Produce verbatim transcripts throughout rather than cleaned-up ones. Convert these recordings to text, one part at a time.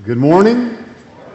Good morning. It's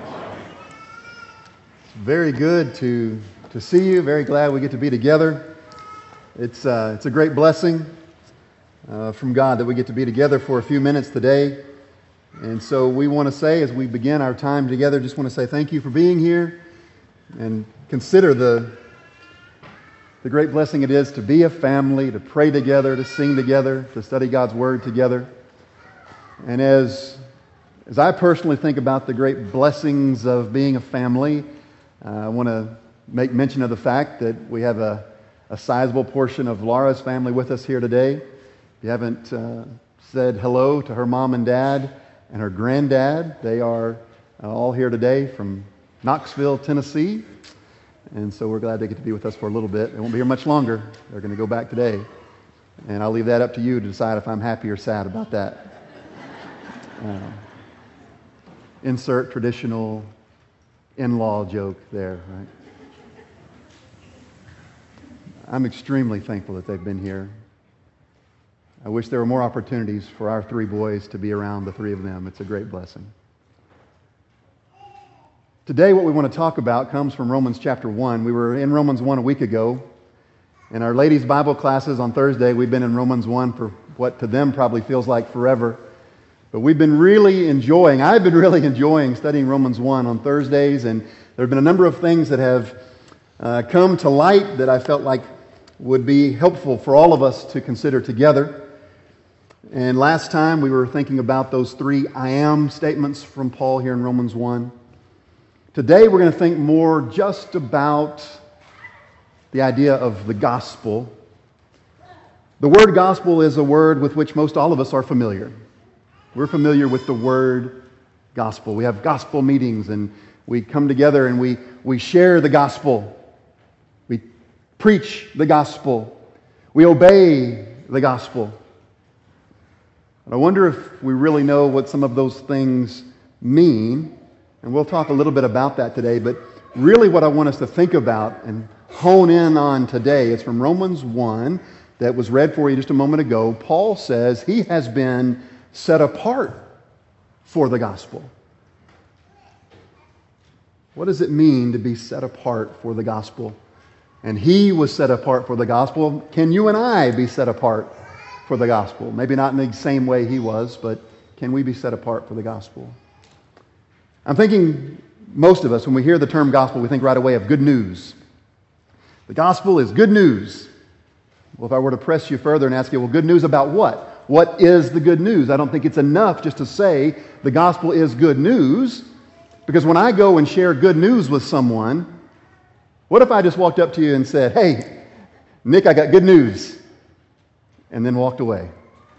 very good to to see you. Very glad we get to be together. It's uh, it's a great blessing uh, from God that we get to be together for a few minutes today. And so we want to say, as we begin our time together, just want to say thank you for being here, and consider the the great blessing it is to be a family, to pray together, to sing together, to study God's Word together. And as As I personally think about the great blessings of being a family, uh, I want to make mention of the fact that we have a, a sizable portion of Laura's family with us here today. If you haven't uh, said hello to her mom and dad and her granddad, they are uh, all here today from Knoxville, Tennessee. And so we're glad they get to be with us for a little bit. They won't be here much longer. They're going to go back today. And I'll leave that up to you to decide if I'm happy or sad about that. Uh, Insert traditional in-law joke there, right? I'm extremely thankful that they've been here. I wish there were more opportunities for our three boys to be around the three of them. It's a great blessing. Today, what we want to talk about comes from Romans chapter one. We were in Romans one a week ago. In our ladies' Bible classes on Thursday, we've been in Romans one for what to them probably feels like forever. But we've been really enjoying, I've been really enjoying studying Romans one on Thursdays, and there have been a number of things that have uh, come to light that I felt like would be helpful for all of us to consider together. And last time we were thinking about those three I am statements from Paul here in Romans one. Today we're going to think more just about the idea of the gospel. The word gospel is a word with which most all of us are familiar. We're familiar with the word gospel. We have gospel meetings and we come together and we, we share the gospel. We preach the gospel. We obey the gospel. And I wonder if we really know what some of those things mean. And we'll talk a little bit about that today. But really what I want us to think about and hone in on today is from Romans one that was read for you just a moment ago. Paul says he has been set apart for the gospel. What does it mean to be set apart for the gospel? And he was set apart for the gospel. Can you and I be set apart for the gospel? Maybe not in the same way he was, but can we be set apart for the gospel? I'm thinking most of us, when we hear the term gospel, we think right away of good news. The gospel is good news. Well, if I were to press you further and ask you, well, good news about what? What is the good news? I don't think it's enough just to say the gospel is good news, because when I go and share good news with someone, what if I just walked up to you and said, hey, Nick, I got good news, and then walked away?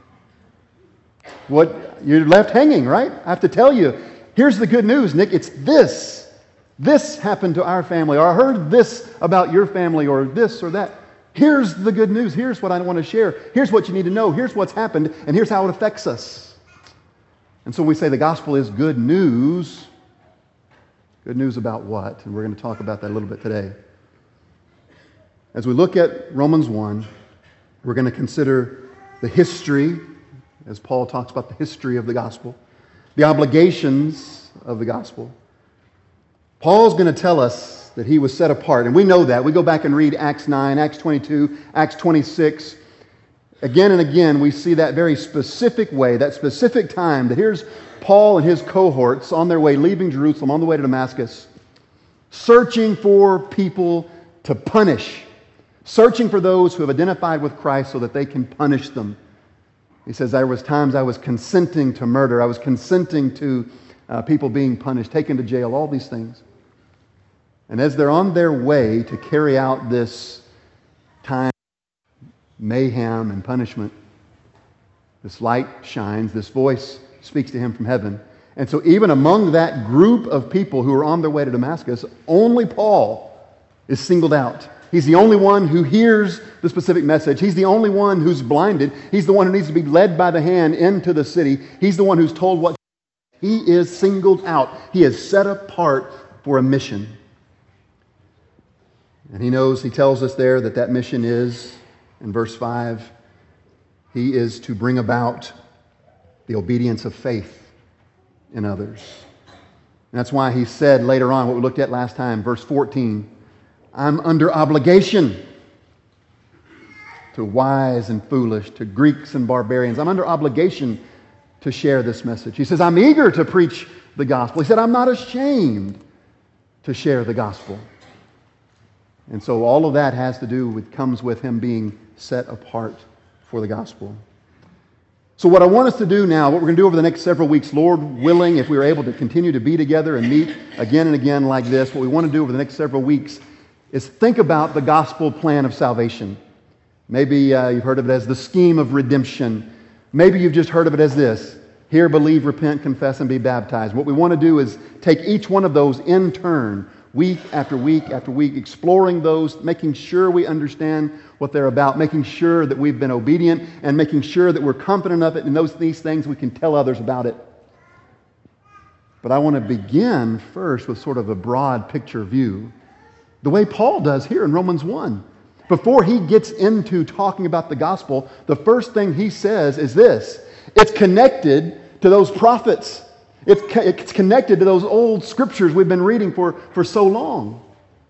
What, you're left hanging, right? I have to tell you, here's the good news, Nick, it's this. This happened to our family, or I heard this about your family, or this or that. Here's the good news. Here's what I want to share. Here's what you need to know. Here's what's happened, and here's how it affects us. And so we say the gospel is good news. Good news about what? And we're going to talk about that a little bit today. As we look at Romans one, we're going to consider the history, as Paul talks about the history of the gospel, the obligations of the gospel. Paul's going to tell us that he was set apart. And we know that. We go back and read Acts nine, Acts twenty-two, Acts twenty-six. Again and again, we see that very specific way, that specific time that here's Paul and his cohorts on their way, leaving Jerusalem, on the way to Damascus, searching for people to punish, searching for those who have identified with Christ so that they can punish them. He says, there was times I was consenting to murder. I was consenting to uh, people being punished, taken to jail, all these things. And as they're on their way to carry out this time, mayhem and punishment, this light shines, this voice speaks to him from heaven. And so even among that group of people who are on their way to Damascus, only Paul is singled out. He's the only one who hears the specific message. He's the only one who's blinded. He's the one who needs to be led by the hand into the city. He's the one who's told what he is singled out. He is set apart for a mission. And he knows, he tells us there that that mission is, in verse five, he is to bring about the obedience of faith in others. And that's why he said later on, what we looked at last time, verse fourteen, I'm under obligation to wise and foolish, to Greeks and barbarians. I'm under obligation to share this message. He says, I'm eager to preach the gospel. He said, I'm not ashamed to share the gospel. And so all of that has to do with, comes with him being set apart for the gospel. So what I want us to do now, what we're going to do over the next several weeks, Lord willing, if we are able to continue to be together and meet again and again like this, what we want to do over the next several weeks is think about the gospel plan of salvation. Maybe uh, you've heard of it as the scheme of redemption. Maybe you've just heard of it as this: hear, believe, repent, confess, and be baptized. What we want to do is take each one of those in turn, week after week after week, exploring those, making sure we understand what they're about, making sure that we've been obedient, and making sure that we're confident of it, and those these things we can tell others about it. But I want to begin first with sort of a broad picture view, the way Paul does here in Romans one. Before he gets into talking about the gospel, the first thing he says is this: it's connected to those prophets. It's, it's connected to those old scriptures we've been reading for, for so long.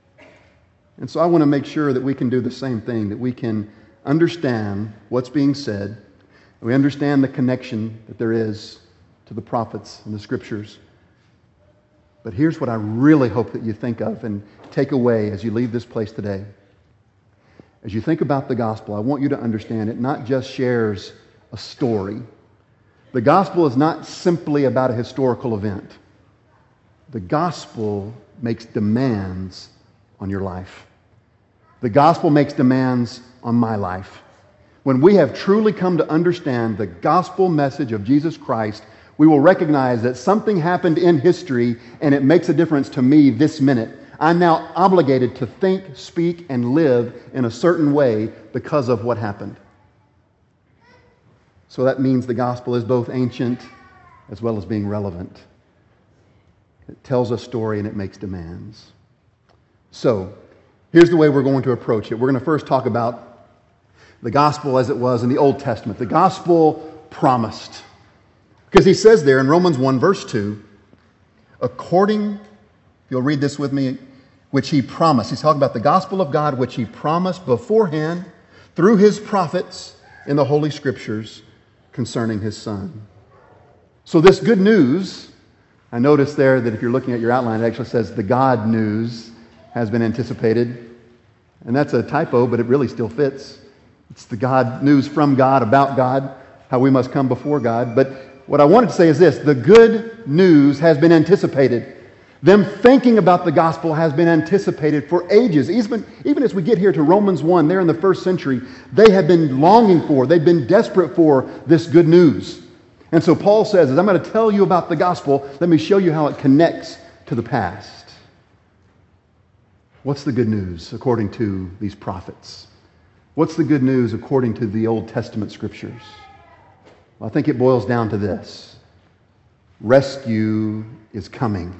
And so I want to make sure that we can do the same thing, that we can understand what's being said, and we understand the connection that there is to the prophets and the scriptures. But here's what I really hope that you think of and take away as you leave this place today. As you think about the gospel, I want you to understand it not just shares a story. The gospel is not simply about a historical event. The gospel makes demands on your life. The gospel makes demands on my life. When we have truly come to understand the gospel message of Jesus Christ, we will recognize that something happened in history and it makes a difference to me this minute. I'm now obligated to think, speak, and live in a certain way because of what happened. So that means the gospel is both ancient as well as being relevant. It tells a story and it makes demands. So, here's the way we're going to approach it. We're going to first talk about the gospel as it was in the Old Testament. The gospel promised. Because he says there in Romans one verse two, according, if you'll read this with me, which he promised. He's talking about the gospel of God, which he promised beforehand through his prophets in the Holy Scriptures concerning his Son. So this good news, I noticed there that if you're looking at your outline, it actually says the God news has been anticipated. And that's a typo, but it really still fits. It's the God news from God, about God, how we must come before God. But what I wanted to say is this: the good news has been anticipated. Them thinking about the gospel has been anticipated for ages. Even, even as we get here to Romans one, there in the first century, they had been longing for, they've been desperate for this good news. And so Paul says, as I'm going to tell you about the gospel, let me show you how it connects to the past. What's the good news according to these prophets? What's the good news according to the Old Testament scriptures? Well, I think it boils down to this: rescue is coming.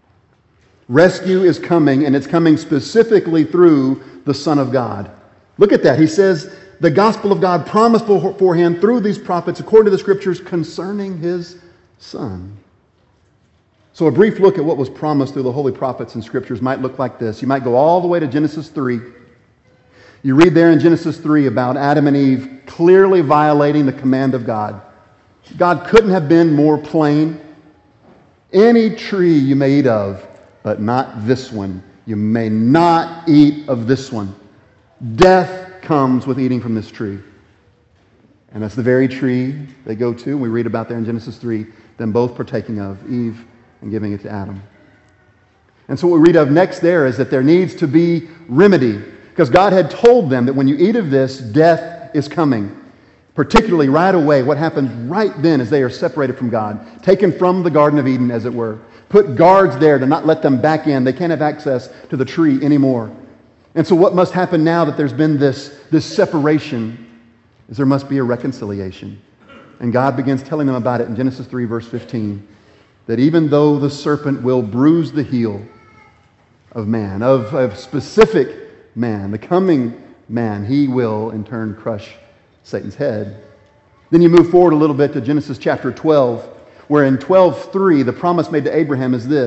Rescue is coming, and it's coming specifically through the Son of God. Look at that. He says, the gospel of God promised beforehand through these prophets, according to the scriptures, concerning his Son. So a brief look at what was promised through the holy prophets and scriptures might look like this. You might go all the way to Genesis three. You read there in Genesis three about Adam and Eve clearly violating the command of God. God couldn't have been more plain. Any tree you may eat of, but not this one. You may not eat of this one. Death comes with eating from this tree. And that's the very tree they go to, and we read about there in Genesis three, them both partaking of, Eve and giving it to Adam. And so what we read of next there is that there needs to be remedy, because God had told them that when you eat of this, death is coming. Particularly right away, what happens right then is they are separated from God, taken from the Garden of Eden, as it were. Put guards there to not let them back in. They can't have access to the tree anymore. And so what must happen now that there's been this, this separation is there must be a reconciliation. And God begins telling them about it in Genesis three, verse fifteen, that even though the serpent will bruise the heel of man, of a specific man, the coming man, he will in turn crush Satan's head. Then you move forward a little bit to Genesis chapter twelve, where in twelve three, the promise made to Abraham is this: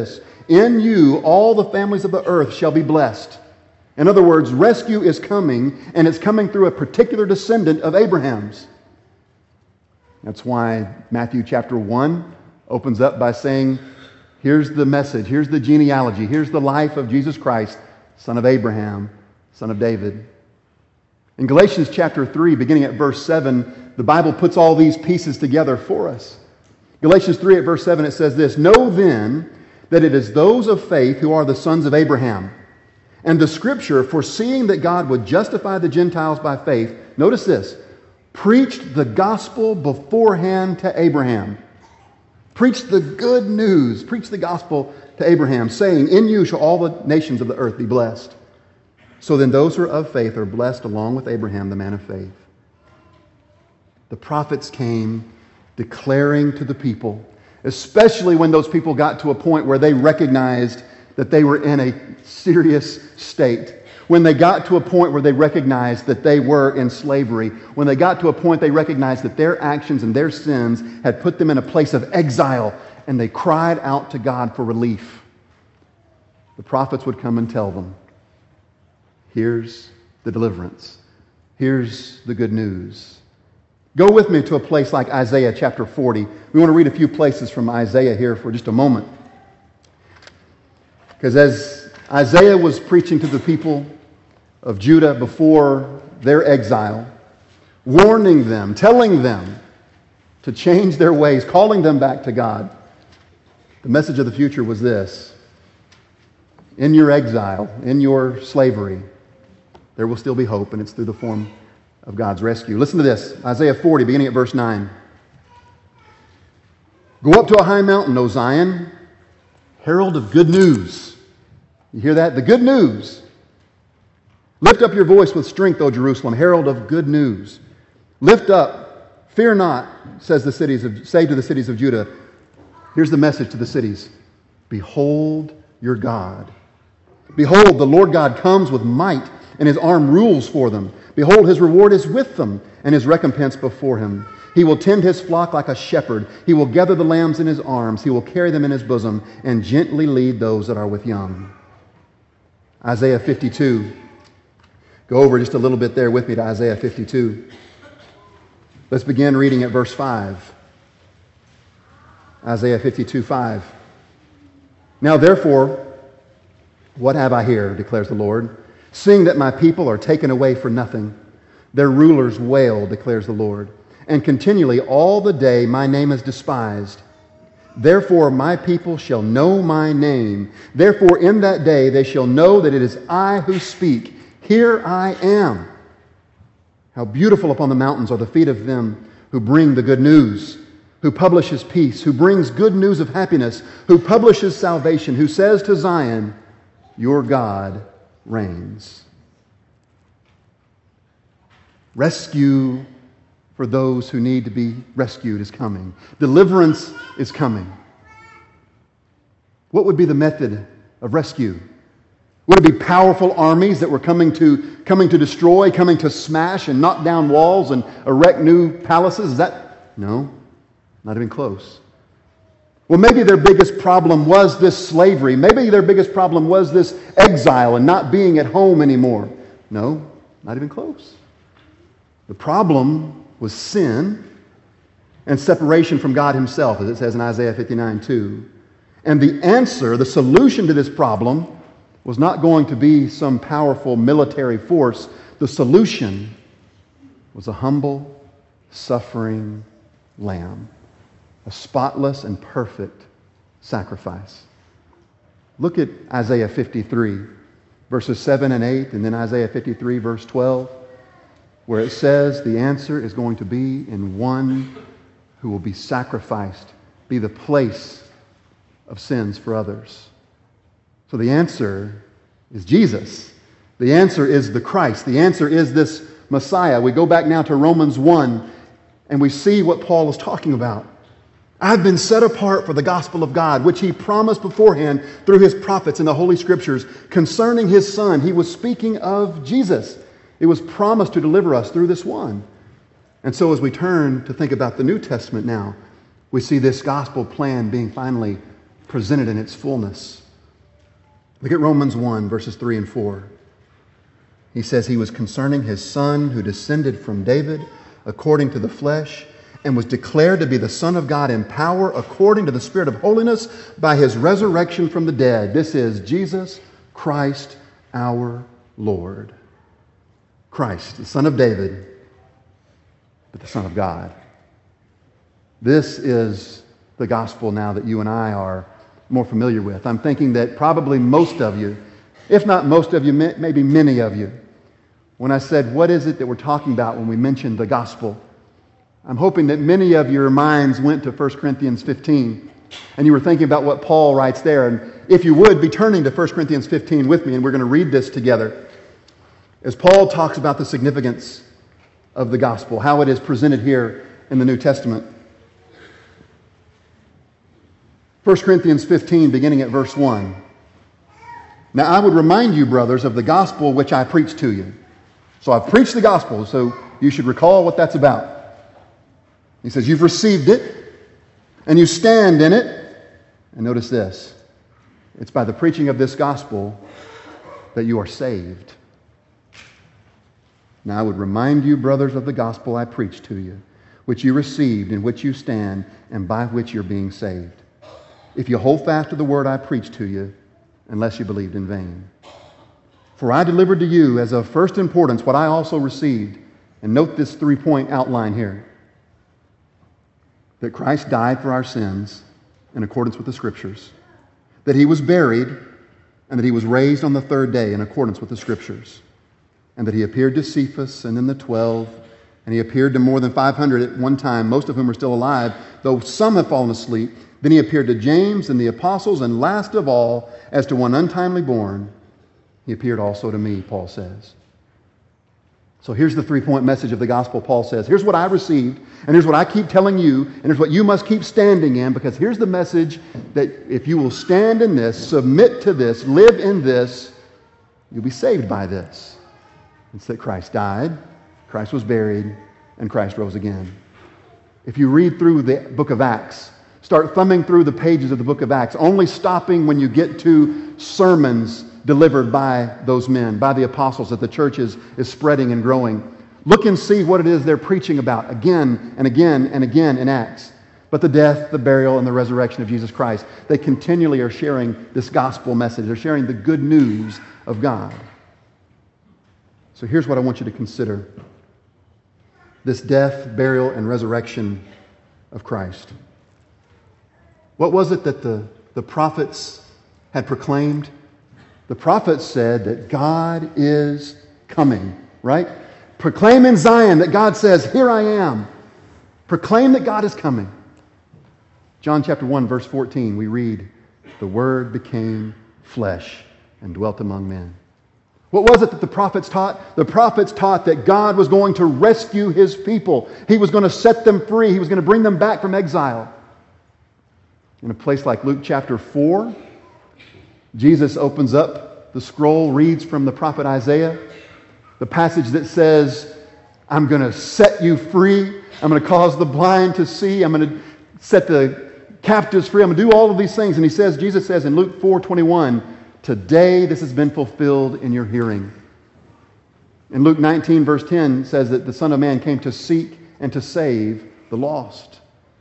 In you all the families of the earth shall be blessed. In other words, rescue is coming, and it's coming through a particular descendant of Abraham's. That's why Matthew chapter one opens up by saying, here's the message, here's the genealogy, here's the life of Jesus Christ, son of Abraham, son of David. In Galatians chapter three, beginning at verse seven, the Bible puts all these pieces together for us. Galatians three at verse seven, it says this, "Know then that it is those of faith who are the sons of Abraham. And the Scripture, foreseeing that God would justify the Gentiles by faith," notice this, "preached the gospel beforehand to Abraham." Preached the good news, preached the gospel to Abraham, saying, "In you shall all the nations of the earth be blessed." So then those who are of faith are blessed along with Abraham, the man of faith. The prophets came declaring to the people, especially when those people got to a point where they recognized that they were in a serious state. When they got to a point where they recognized that they were in slavery. When they got to a point they recognized that their actions and their sins had put them in a place of exile, and they cried out to God for relief. The prophets would come and tell them, here's the deliverance. Here's the good news. Go with me to a place like Isaiah chapter forty. We want to read a few places from Isaiah here for just a moment. Because as Isaiah was preaching to the people of Judah before their exile, warning them, telling them to change their ways, calling them back to God, the message of the future was this: in your exile, in your slavery, there will still be hope, and it's through the form of God's rescue. Listen to this, Isaiah forty, beginning at verse nine. "Go up to a high mountain, O Zion, herald of good news." You hear that? The good news. "Lift up your voice with strength, O Jerusalem, herald of good news. Lift up, fear not, says the cities of, say to the cities of Judah." Here's the message to the cities: "Behold your God. Behold, the Lord God comes with might, and his arm rules for them. Behold, his reward is with them, and his recompense before him. He will tend his flock like a shepherd. He will gather the lambs in his arms. He will carry them in his bosom, and gently lead those that are with young." Isaiah fifty-two. Go over just a little bit there with me to Isaiah fifty-two. Let's begin reading at verse five. Isaiah fifty-two, five. "Now therefore, what have I here, declares the Lord, seeing that my people are taken away for nothing. Their rulers wail, declares the Lord, and continually all the day my name is despised. Therefore my people shall know my name. Therefore in that day they shall know that it is I who speak. Here I am. How beautiful upon the mountains are the feet of them who bring the good news, who publishes peace, who brings good news of happiness, who publishes salvation, who says to Zion, your God reigns." Rescue for those who need to be rescued is coming. Deliverance is coming. What would be the method of rescue? Would it be powerful armies that were coming to, coming to destroy, coming to smash and knock down walls and erect new palaces? Is that? No, not even close. Well, maybe their biggest problem was this slavery. Maybe their biggest problem was this exile and not being at home anymore. No, not even close. The problem was sin and separation from God himself, as it says in Isaiah fifty-nine, two. And the answer, the solution to this problem, was not going to be some powerful military force. The solution was a humble, suffering lamb, a spotless and perfect sacrifice. Look at Isaiah fifty-three, verses seven and eight, and then Isaiah fifty-three, verse twelve. Where it says the answer is going to be in one who will be sacrificed, be the place of sins for others. So the answer is Jesus. The answer is the Christ. The answer is this Messiah. We go back now to Romans one, and we see what Paul is talking about. I've been set apart for the gospel of God, which he promised beforehand through his prophets in the Holy Scriptures concerning his Son. He was speaking of Jesus. It was promised to deliver us through this one. And so as we turn to think about the New Testament now, we see this gospel plan being finally presented in its fullness. Look at Romans one, verses three and four. He says he was concerning his Son who descended from David according to the flesh and was declared to be the Son of God in power according to the Spirit of holiness by his resurrection from the dead. This is Jesus Christ our Lord. Christ, the Son of David, but the Son of God. This is the gospel now that you and I are more familiar with. I'm thinking that probably most of you, if not most of you, maybe many of you, when I said, what is it that we're talking about when we mentioned the gospel? I'm hoping that many of your minds went to First Corinthians fifteen, and you were thinking about what Paul writes there. And if you would, be turning to First Corinthians fifteen with me, and we're going to read this together. As Paul talks about the significance of the gospel, how it is presented here in the New Testament. First Corinthians fifteen, beginning at verse one. Now I would remind you, brothers, of the gospel which I preached to you. So I've preached the gospel, so you should recall what that's about. He says, you've received it, and you stand in it. And notice this. It's by the preaching of this gospel that you are saved. Now I would remind you, brothers, of the gospel I preached to you, which you received, in which you stand, and by which you're being saved. If you hold fast to the word I preached to you, unless you believed in vain. For I delivered to you as of first importance what I also received. And note this three-point outline here. That Christ died for our sins in accordance with the Scriptures. That He was buried, and that He was raised on the third day in accordance with the Scriptures. And that He appeared to Cephas and then the twelve. And He appeared to more than five hundred at one time, most of whom are still alive, though some have fallen asleep. Then He appeared to James and the apostles, and last of all, as to one untimely born, He appeared also to me, Paul says. So here's the three-point message of the gospel. Paul says, here's what I received, and here's what I keep telling you, and here's what you must keep standing in, because here's the message that if you will stand in this, submit to this, live in this, you'll be saved by this. It's that Christ died, Christ was buried, and Christ rose again. If you read through the book of Acts, start thumbing through the pages of the book of Acts, only stopping when you get to sermons delivered by those men, by the apostles, that the church is, is spreading and growing. Look and see what it is they're preaching about again and again and again in Acts. But the death, the burial, and the resurrection of Jesus Christ. They continually are sharing this gospel message. They're sharing the good news of God. So here's what I want you to consider. This death, burial, and resurrection of Christ. What was it that the, the prophets had proclaimed? The prophets said that God is coming, right? Proclaim in Zion that God says, here I am. Proclaim that God is coming. John chapter one, verse fourteen, we read, the Word became flesh and dwelt among men. What was it that the prophets taught? The prophets taught that God was going to rescue His people. He was going to set them free. He was going to bring them back from exile. In a place like Luke chapter four, Jesus opens up the scroll, reads from the prophet Isaiah, the passage that says, I'm going to set you free. I'm going to cause the blind to see. I'm going to set the captives free. I'm going to do all of these things. And he says, Jesus says in Luke four twenty-one, today this has been fulfilled in your hearing. In Luke nineteen, verse ten, says that the Son of Man came to seek and to save the lost.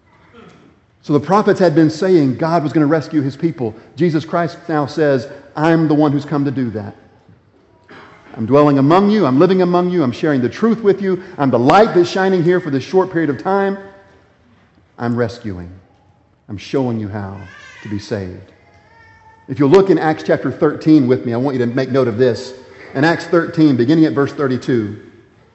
So the prophets had been saying God was going to rescue His people. Jesus Christ now says, I'm the one who's come to do that. I'm dwelling among you. I'm living among you. I'm sharing the truth with you. I'm the light that's shining here for this short period of time. I'm rescuing. I'm showing you how to be saved. If you'll look in Acts chapter thirteen with me, I want you to make note of this. In Acts thirteen, beginning at verse thirty-two,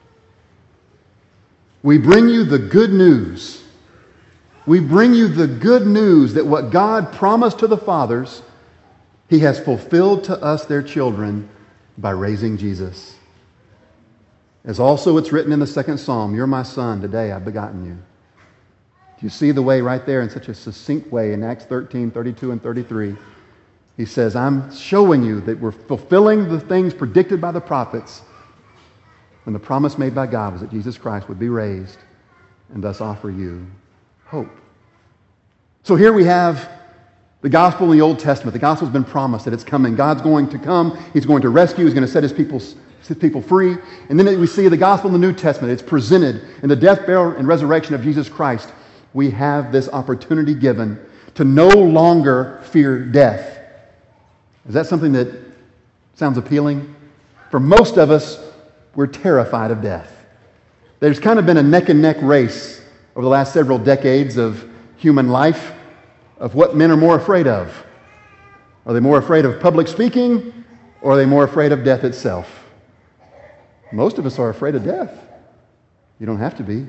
we bring you the good news. We bring you the good news that what God promised to the fathers, He has fulfilled to us, their children, by raising Jesus. As also it's written in the second psalm, you're my son, today I've begotten you. Do you see the way right there in such a succinct way in Acts thirteen, thirty-two and thirty-three? He says, I'm showing you that we're fulfilling the things predicted by the prophets when the promise made by God was that Jesus Christ would be raised and thus offer you hope. So here we have The gospel in the Old Testament, the gospel's been promised that it's coming. God's going to come. He's going to rescue. He's going to set his people, his people free. And then we see the gospel in the New Testament. It's presented in the death, burial, and resurrection of Jesus Christ. We have this opportunity given to no longer fear death. Is that something that sounds appealing? For most of us, we're terrified of death. There's kind of been a neck and neck race over the last several decades of human life of what men are more afraid of. Are they more afraid of public speaking, or are they more afraid of death itself? Most of us are afraid of death. You don't have to be.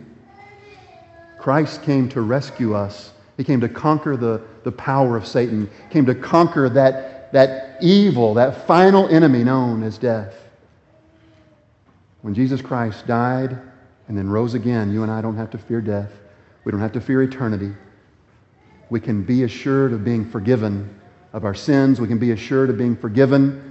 Christ came to rescue us. He came to conquer the, the power of Satan. He came to conquer that, that evil, that final enemy known as death. When Jesus Christ died and then rose again, you and I don't have to fear death. We don't have to fear eternity. We can be assured of being forgiven of our sins. We can be assured of being forgiven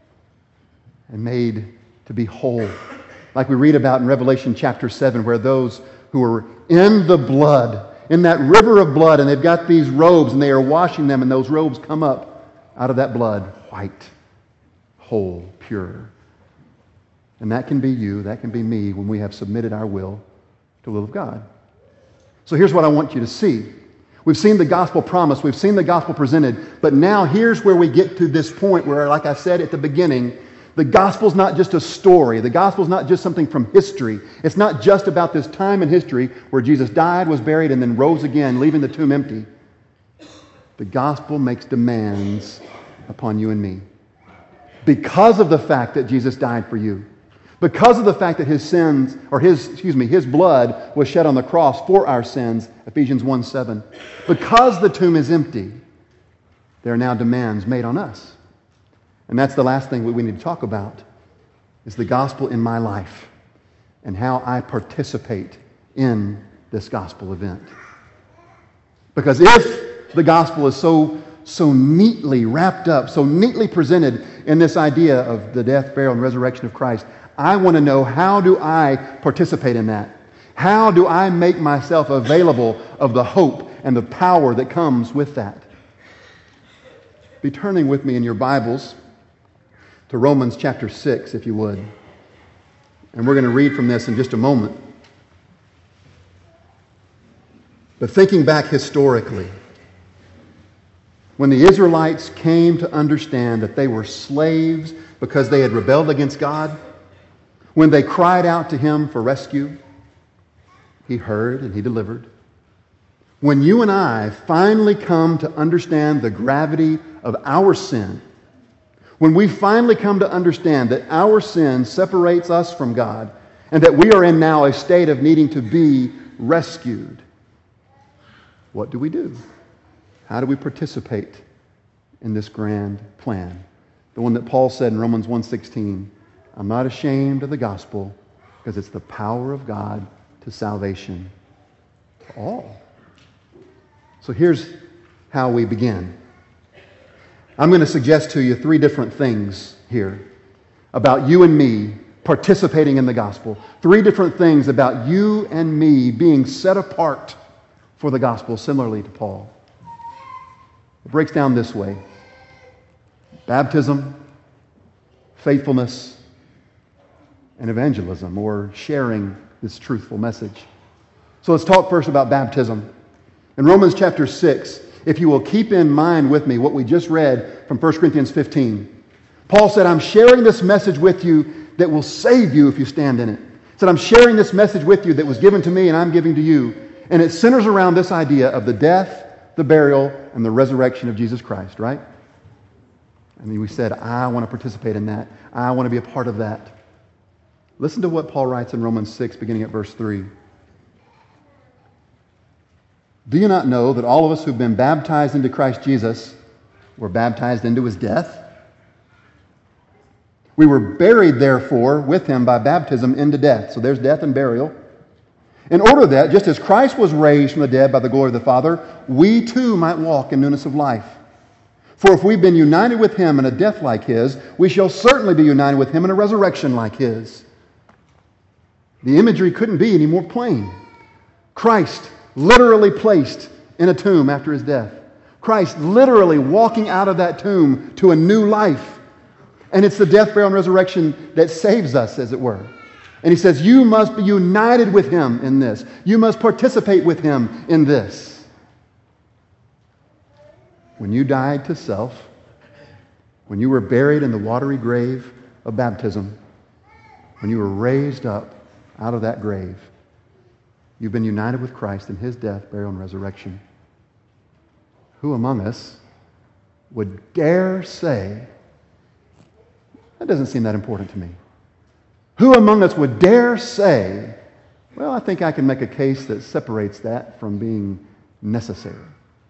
and made to be whole. Like we read about in Revelation chapter seven, where those who are in the blood, in that river of blood, and they've got these robes and they are washing them, and those robes come up out of that blood white, whole, pure. And that can be you, that can be me, when we have submitted our will to the will of God. So here's what I want you to see. We've seen the gospel promised. We've seen the gospel presented. But now here's where we get to this point where, like I said at the beginning, the gospel's not just a story. The gospel's not just something from history. It's not just about this time in history where Jesus died, was buried, and then rose again, leaving the tomb empty. The gospel makes demands upon you and me. Because of the fact that Jesus died for you, because of the fact that his sins, or his, excuse me, his blood was shed on the cross for our sins, Ephesians one seven. Because the tomb is empty, there are now demands made on us. And that's the last thing we need to talk about, is the gospel in my life and how I participate in this gospel event. Because if the gospel is so, so neatly wrapped up, so neatly presented in this idea of the death, burial, and resurrection of Christ, I want to know, how do I participate in that? How do I make myself available of the hope and the power that comes with that? Be turning with me in your Bibles to Romans chapter six, if you would. And we're going to read from this in just a moment. But thinking back historically, when the Israelites came to understand that they were slaves because they had rebelled against God, when they cried out to him for rescue, he heard and he delivered. When you and I finally come to understand the gravity of our sin, when we finally come to understand that our sin separates us from God and that we are in now a state of needing to be rescued, what do we do? How do we participate in this grand plan? The one that Paul said in Romans one sixteen, I'm not ashamed of the gospel because it's the power of God to salvation to all. So here's how we begin. I'm going to suggest to you three different things here about you and me participating in the gospel. Three different things about you and me being set apart for the gospel, similarly to Paul. It breaks down this way: baptism, faithfulness, and evangelism, or sharing this truthful message. So let's talk first about baptism. In Romans chapter six, if you will keep in mind with me what we just read from First Corinthians fifteen, Paul said, I'm sharing this message with you that will save you if you stand in it. He said, I'm sharing this message with you that was given to me and I'm giving to you. And it centers around this idea of the death, the burial, and the resurrection of Jesus Christ, right? I mean, we said, I want to participate in that. I want to be a part of that. Listen to what Paul writes in Romans six, beginning at verse three. Do you not know that all of us who've been baptized into Christ Jesus were baptized into his death? We were buried, therefore, with him by baptism into death. So there's death and burial. In order that, just as Christ was raised from the dead by the glory of the Father, we too might walk in newness of life. For if we've been united with him in a death like his, we shall certainly be united with him in a resurrection like his. The imagery couldn't be any more plain. Christ literally placed in a tomb after his death. Christ literally walking out of that tomb to a new life. And it's the death, burial, and resurrection that saves us, as it were. And he says, you must be united with him in this. You must participate with him in this. When you died to self, when you were buried in the watery grave of baptism, when you were raised up out of that grave, you've been united with Christ in his death, burial, and resurrection. Who among us would dare say, that doesn't seem that important to me? Who among us would dare say, well, I think I can make a case that separates that from being necessary?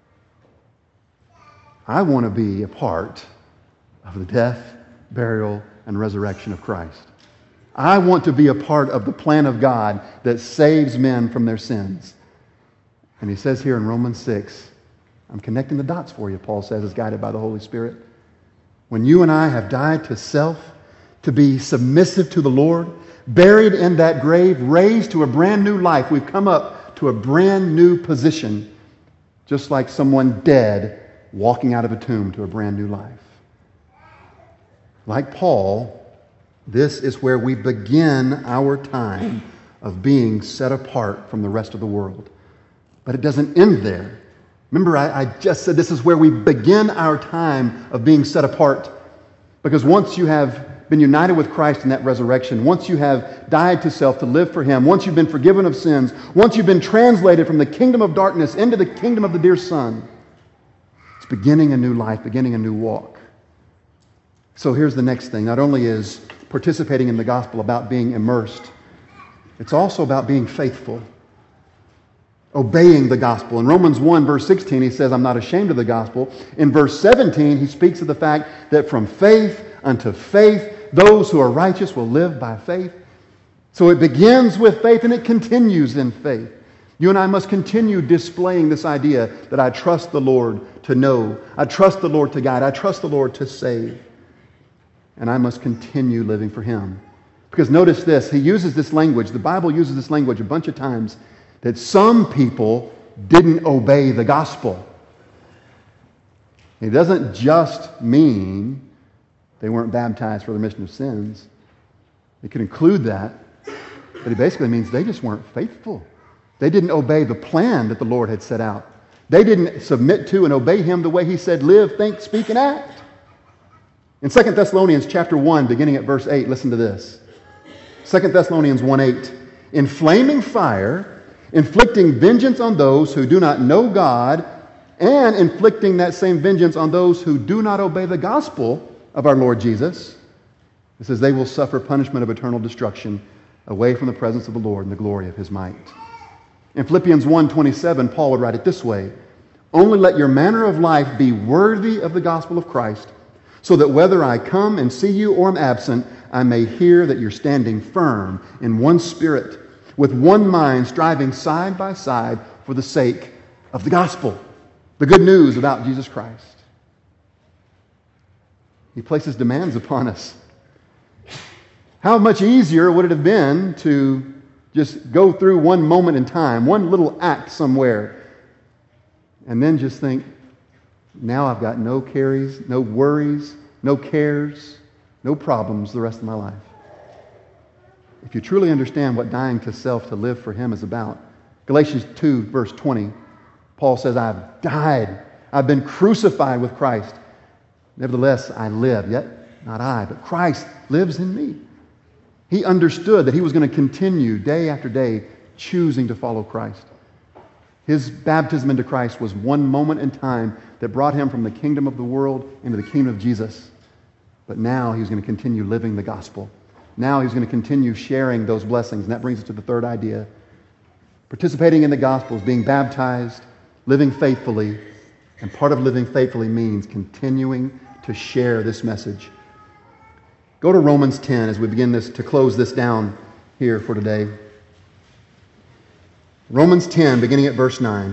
I want to be a part of the death, burial, and resurrection of Christ. I want to be a part of the plan of God that saves men from their sins. And he says here in Romans six, I'm connecting the dots for you, Paul says, as guided by the Holy Spirit. When you and I have died to self, to be submissive to the Lord, buried in that grave, raised to a brand new life, we've come up to a brand new position, just like someone dead walking out of a tomb to a brand new life. Like Paul, this is where we begin our time of being set apart from the rest of the world. But it doesn't end there. Remember, I, I just said this is where we begin our time of being set apart. Because once you have been united with Christ in that resurrection, once you have died to self to live for him, once you've been forgiven of sins, once you've been translated from the kingdom of darkness into the kingdom of the dear Son, it's beginning a new life, beginning a new walk. So here's the next thing. Not only is participating in the gospel about being immersed, it's also about being faithful, obeying the gospel. In Romans one, verse sixteen, he says, I'm not ashamed of the gospel. In verse seventeen, he speaks of the fact that from faith unto faith, those who are righteous will live by faith. So it begins with faith and it continues in faith. You and I must continue displaying this idea that I trust the Lord to know. I trust the Lord to guide. I trust the Lord to save. And I must continue living for him. Because notice this, he uses this language, the Bible uses this language a bunch of times, that some people didn't obey the gospel. It doesn't just mean they weren't baptized for the remission of sins. It could include that, but it basically means they just weren't faithful. They didn't obey the plan that the Lord had set out. They didn't submit to and obey him the way he said, live, think, speak, and act. In Second Thessalonians chapter one, beginning at verse eight, listen to this. Second Thessalonians one eight, in flaming fire, inflicting vengeance on those who do not know God, and inflicting that same vengeance on those who do not obey the gospel of our Lord Jesus. It says they will suffer punishment of eternal destruction away from the presence of the Lord and the glory of his might. In Philippians one twenty-seven, Paul would write it this way, only let your manner of life be worthy of the gospel of Christ, so that whether I come and see you or am absent, I may hear that you're standing firm in one spirit, with one mind, striving side by side for the sake of the gospel, the good news about Jesus Christ. He places demands upon us. How much easier would it have been to just go through one moment in time, one little act somewhere, and then just think, now I've got no carries, no worries, no cares, no problems the rest of my life. If you truly understand what dying to self to live for him is about, Galatians two, verse twenty, Paul says, I've died. I've been crucified with Christ. Nevertheless, I live, yet not I, but Christ lives in me. He understood that he was going to continue day after day choosing to follow Christ. His baptism into Christ was one moment in time that brought him from the kingdom of the world into the kingdom of Jesus. But now he's going to continue living the gospel. Now he's going to continue sharing those blessings. And that brings us to the third idea. Participating in the gospel is being baptized, living faithfully, and part of living faithfully means continuing to share this message. Go to Romans ten as we begin this to close this down here for today. Romans ten, beginning at verse nine.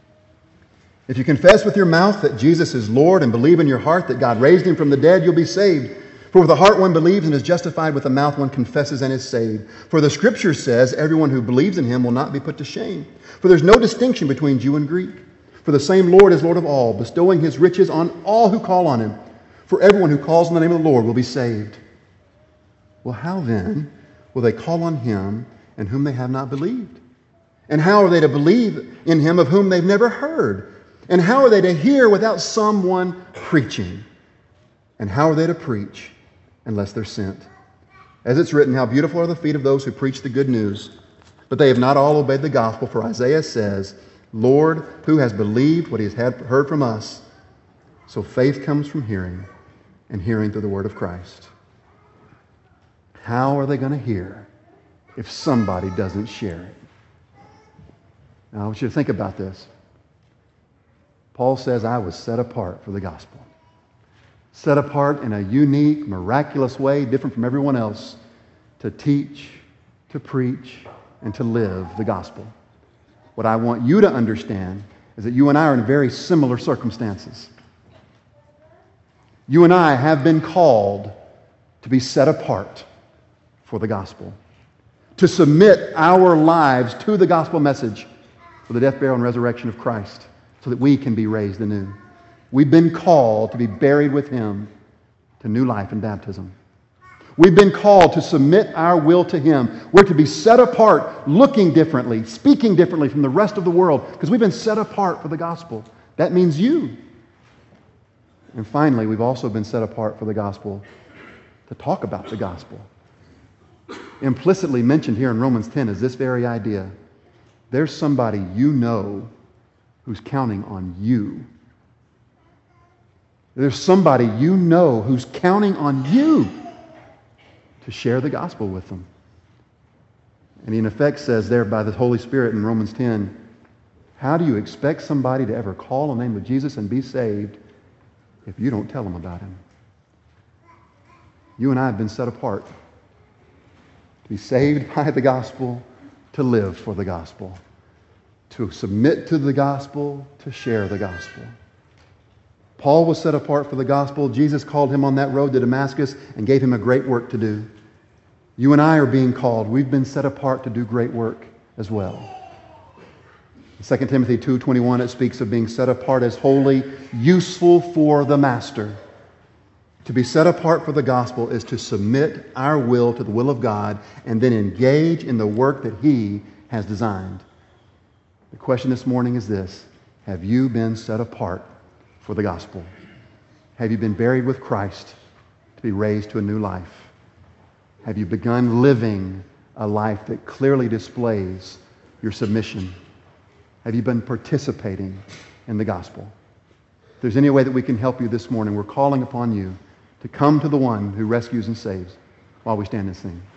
If you confess with your mouth that Jesus is Lord and believe in your heart that God raised him from the dead, you'll be saved. For with the heart one believes and is justified, with the mouth one confesses and is saved. For the Scripture says, everyone who believes in him will not be put to shame. For there's no distinction between Jew and Greek. For the same Lord is Lord of all, bestowing his riches on all who call on him. For everyone who calls on the name of the Lord will be saved. Well, how then will they call on him in whom they have not believed? And how are they to believe in him of whom they've never heard? And how are they to hear without someone preaching? And how are they to preach unless they're sent? As it's written, how beautiful are the feet of those who preach the good news. But they have not all obeyed the gospel, for Isaiah says, Lord, who has believed what he has had heard from us? So faith comes from hearing, and hearing through the word of Christ. How are they going to hear if somebody doesn't share it? Now, I want you to think about this. Paul says, I was set apart for the gospel. Set apart in a unique, miraculous way, different from everyone else, to teach, to preach, and to live the gospel. What I want you to understand is that you and I are in very similar circumstances. You and I have been called to be set apart for the gospel, to submit our lives to the gospel message for the death, burial, and resurrection of Christ so that we can be raised anew. We've been called to be buried with him to new life in baptism. We've been called to submit our will to him. We're to be set apart, looking differently, speaking differently from the rest of the world, because we've been set apart for the gospel. That means you. And finally, we've also been set apart for the gospel to talk about the gospel. Implicitly mentioned here in Romans ten is this very idea. There's somebody you know who's counting on you. There's somebody you know who's counting on you to share the gospel with them. And he in effect says there by the Holy Spirit in Romans ten, how do you expect somebody to ever call on the name of Jesus and be saved if you don't tell them about him? You and I have been set apart to be saved by the gospel, to live for the gospel, to submit to the gospel, to share the gospel. Paul was set apart for the gospel. Jesus called him on that road to Damascus and gave him a great work to do. You and I are being called. We've been set apart to do great work as well. In Second Timothy two twenty-one, it speaks of being set apart as holy, useful for the master. To be set apart for the gospel is to submit our will to the will of God and then engage in the work that he has designed. The question this morning is this: have you been set apart for the gospel? Have you been buried with Christ to be raised to a new life? Have you begun living a life that clearly displays your submission? Have you been participating in the gospel? If there's any way that we can help you this morning, we're calling upon you to come to the one who rescues and saves while we stand and sing.